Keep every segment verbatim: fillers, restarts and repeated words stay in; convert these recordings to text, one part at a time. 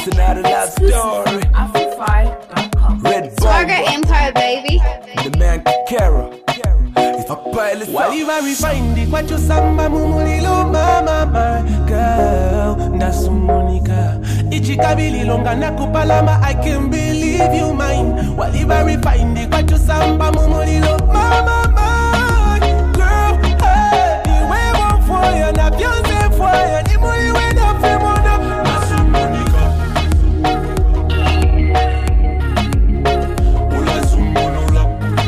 another love story. Afrofy dot com. Red Swagger Empire, baby. The man Kara. It's a pilot. While you are refined, what you samba mumulilo mama my girl. Nasumunika. Ichikabili longa nakupalama. I can't believe you mine. While you are refined, what you samba mumulilo mama my girl. Hey, ni wewe mfoya na Beyonce mfoya. Ni muli wena femona. Nasumunika. Ula sumunula.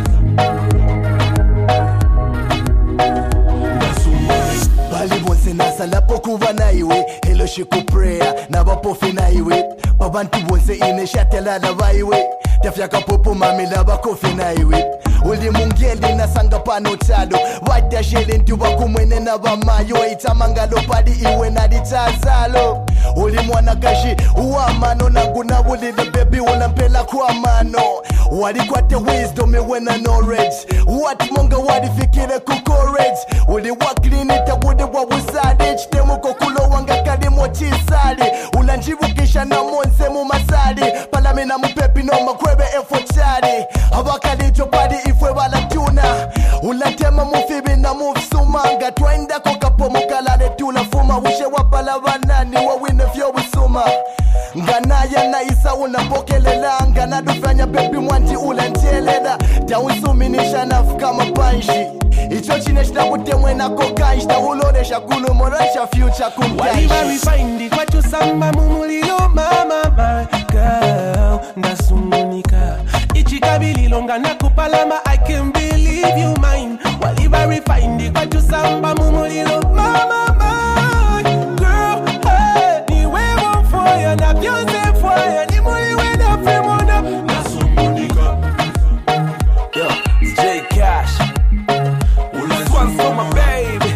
Balibonse nasalapo kuba naiwe hello shiku prayer nabapofi naiwe babantu bonse ineshatela baiwe tafyaka popo mamila bakofi naiwe uli mungeli nasanga pano tado wata shele ntuba kumwene na bamayo itamangalo padi iwe na ditazalo uli mwana kashi uamano naguna uli the baby unampela kwa mano wadi kwate wisdom iwe na knowledge what monga wadi fikire ku courage uli waklini tabude wa wuzade chitemuko kulo wanga kalimo chisali ulanjibukisha na monse mu masali palame na mupepi no makwebe efotari abakalicho padi ifwe bala tuna ulatema mufibi na mufsumanga twenda kokapo mukalale tula fuma wishe wapala banani wawine fyo busuma nganaya na isa unapokelelanga nadufanya bebi mwanti ulanjeleda tausuminisha nafuka mapanshi icho chine chitakutemwe na kokanshi tauloresha kulumoresha future kumtanshi While you refined, what you samba mumulilo mama my girl. Nasumunika. Ichikabili longa nakupalama. I can't believe you mine. While you refined, what you samba mumulilo mama my girl. Hey, ni wewe mfoya na Beyonce mfoya. Ni muli wena femona. Nasumunika. Yo, it's J Cash. This one's for my baby.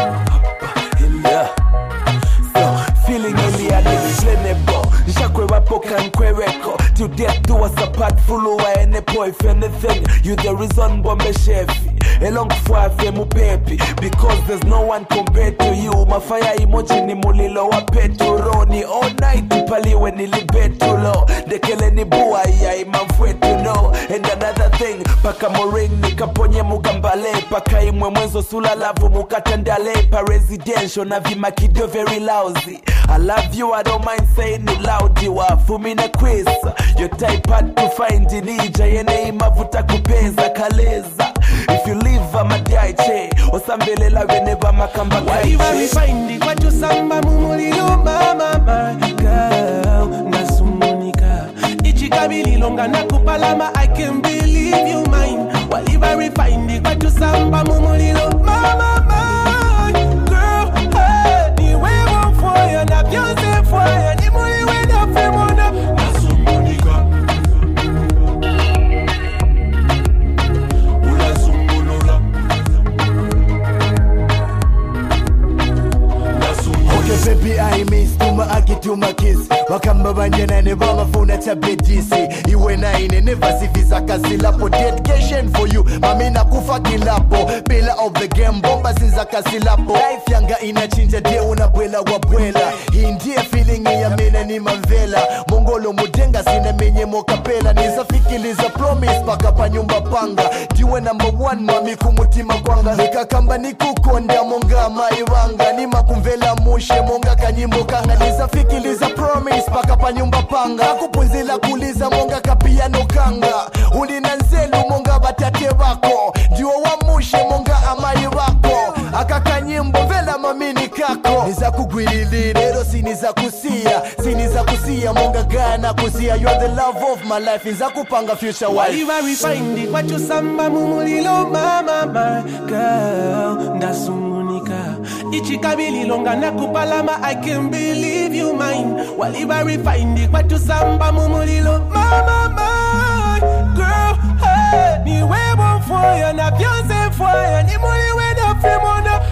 Yeah. So, feeling only a little plenable. Nishakwe wapoka nkweweko. To death do us apart. Fulu wa enepo. If anything, you the reason bombe shefi. Elong fwa fe mu pepi. Because there's no one compared to you. Mafaya emoji ni mulilo wa peturo. Ni all night tupaliwe nilibetulo. Dekele ni buwa ya imamfwetu no. And another thing, paka moring nikaponye mugambale. Paka imwe mwenzo sula lavu mukatandale. Pa residential na vima kidio very lousy. I love you, I don't mind saying it loud. You are fumina quiz. Your type hard to find in ija. Yene imavuta kupeza kaleza. If you leave, I'm a diache. Osambelela whenever makamba While you are kaiche. refined, what you samba mumulilo mama my girl. Nasumunika. Ichikabili longa nakupalama. I can't believe you mine. While you are refined, what you samba mumulilo mama my girl. Hey, ni wewe mfoya na Beyonce mfoya. Ni muli wena femona. Nasumunika. Okay baby I miss tuma akituma kiss wakamba banjena ne baba funa tabedisi iwe na ine never sivisa kasilapo dedication for you mami nakufa kilapo bila of the game bomba sinza kasilapo life yanga inachinja de unabwela wabwela hii ndiye feeling ya mene ni mamvela mongolo mudenga sine menye mokapela nizafikiliza promise paka pa nyumba panga diwe number one mami kumutima kwanga nikakamba nikukonda monga maiwanga ni makumvela mushe monga kanyimbo kanga nizafikiliza promise paka pa nyumba panga kupunzila kuliza monga kapiano kanga ulina nzelu monga batate bako diwe wa mushe monga amai bako akakanyimbo vela mamini kako niza kugwilili lero siniza kusia siniza kusia monga gana kusia you are the love of my life niza kupanga future While wife you are refined, what you samba mumulilo mama my girl. Nasumunika. Ichikabili longa nakupalama. I can't believe you mine. While you are refined, what you samba mumulilo mama my girl. Hey, ni wewe mfoya na Beyonce mfoya. Ni muli wena femona.